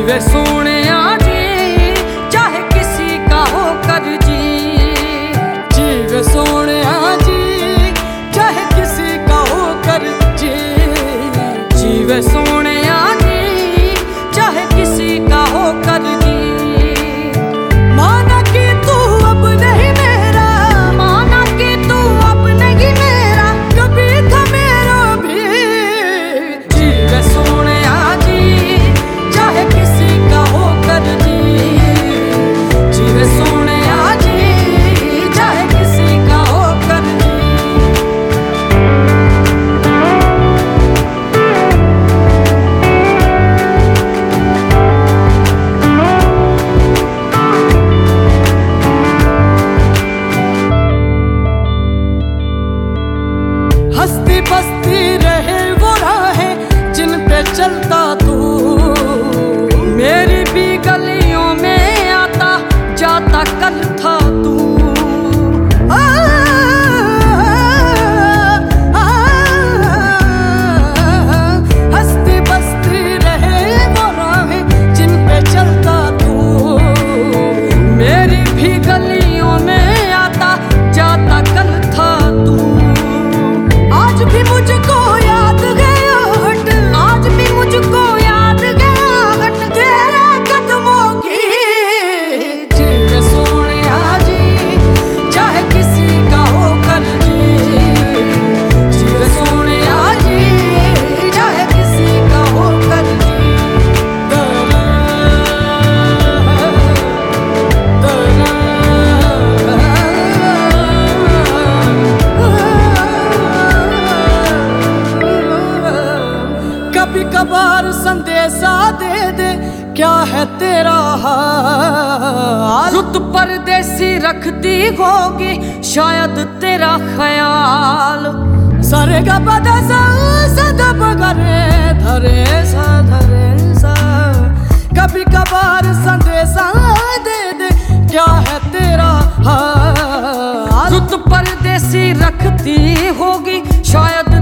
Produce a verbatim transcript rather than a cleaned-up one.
जीवे सोनिया जी चाहे किसी का हो कर जी, जीवे सोनिया जी चाहे किसी का हो कर जी, जीवे सोनिया जी चाहे किसी का हो कर जी। माना कि तू अब नहीं मेरा, माना कि तू अब नहीं मेरा, कभी था मेरा भी। जीवे सोनिया जी चाहे किसी का हो कर जी, जीवे सोनिया जी चाहे किसी का हो कर जी। हस्ती बसती रहे वो राहें जिन पे चलता तू, मेरी भी गलियों में आता जाता कल था तू। आ, आ, आ, हस्ती बसती रहे वो राहें जिन पे चलता तू, मेरी भी गलियों में आता जाता कल था तू। आज भी मुझको याद गया हट, आज भी मुझको याद गया हट तेरे कदमों की। जीवे सोनिया जी चाहे किसी का हो कर जी, जीवे सोनिया जी चाहे किसी का हो कर जी। दरा, दरा, कभी कभार संदेशा दे दे क्या है तेरा हाल, रुत परदेसी रखती होगी शायद तेरा ख्याल। सरे गा पदा सा सदा बगरे धरे सा धरे सा, कभी कभार संदेशा दे दे क्या है तेरा हाल, रुत परदेसी रखती होगी शायद